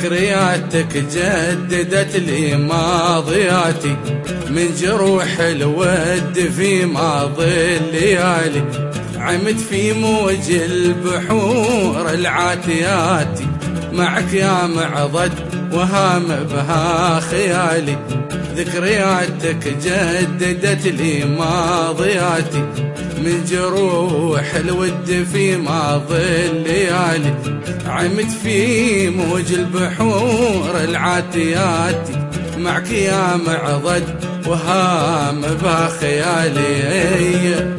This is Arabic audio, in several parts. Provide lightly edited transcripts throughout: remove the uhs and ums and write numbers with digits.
ذكرياتك جددت لي ماضياتي من جروح الود في ماضي الليالي. عمت في موج البحور العاتيات معك يا معضد وهام بها خيالي. ذكرياتك جددت لي ماضياتي من جروح الود في ماضي الليالي. عمت في موج البحور العاتيات معك يا معضد وهام بها خيالي.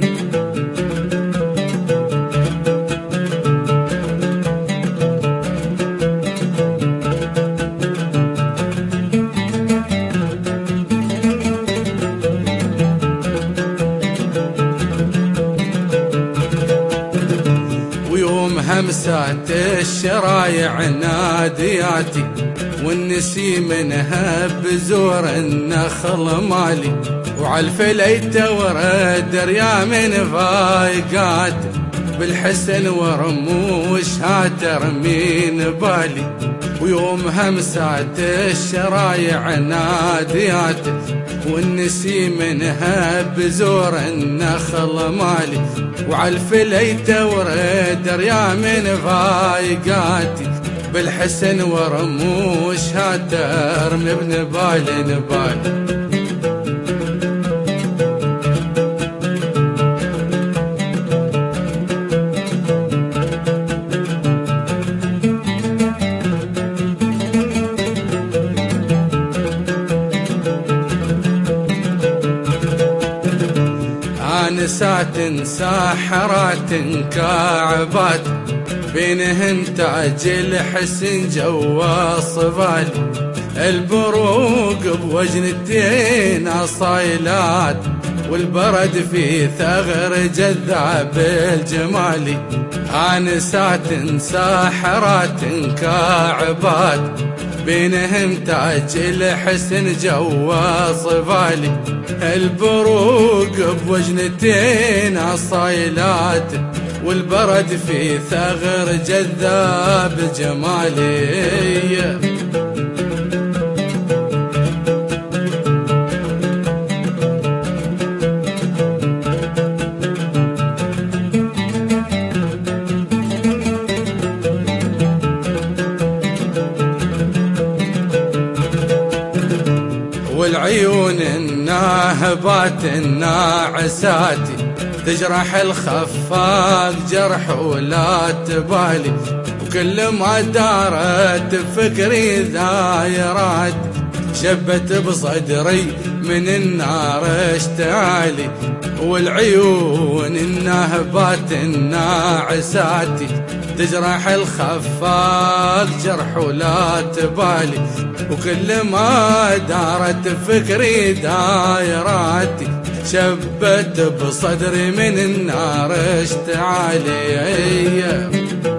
همسات الشرايع نادياتي والنسيم نهب بزور النخل مالي. وعالفليت ورد ريام فايقات بالحسن ورموشها ترمين بالي. ويوم همسات الشرايع نادياتي والنسيم نهب بزور النخل مالي. وعالفليت ورد ريام فايقاتي بالحسن ورموشها ترمي بنبال نبال. آنسات ساحرات كاعبات بينهن تاج الحسن جوا صبالي. البروق بوجنتين اصايلات والبرد في ثغر جذاب الجمالي. آنسات ساحرات كاعبات بينهم تاج الحسن جوا صبالي. البروق بوجنتين اصايلات والبرد في ثغر جذاب جمالي. والعيون الناهبات الناعساتي تجرح الخفاق جرح ولا تبالي. وكل ما دارت فكري ذايرات شبت بصدري من النار اشتعالي. والعيون الناهبات الناعساتي تجرح الخفاق جرح ولا تبالي. وكل ما دارت فكري دايراتي شبت بصدري من النار اشتعالي.